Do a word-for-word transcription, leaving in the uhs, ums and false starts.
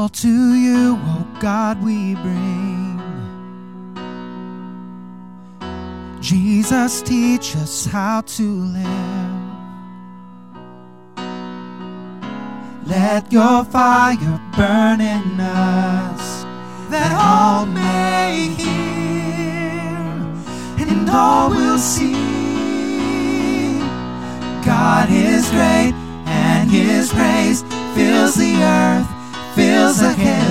All to you, oh God, we bring. Jesus, teach us how to live. Let your fire burn in us, that all may hear, and all will see. God is great, and his praise fills the earth, fills the heavens.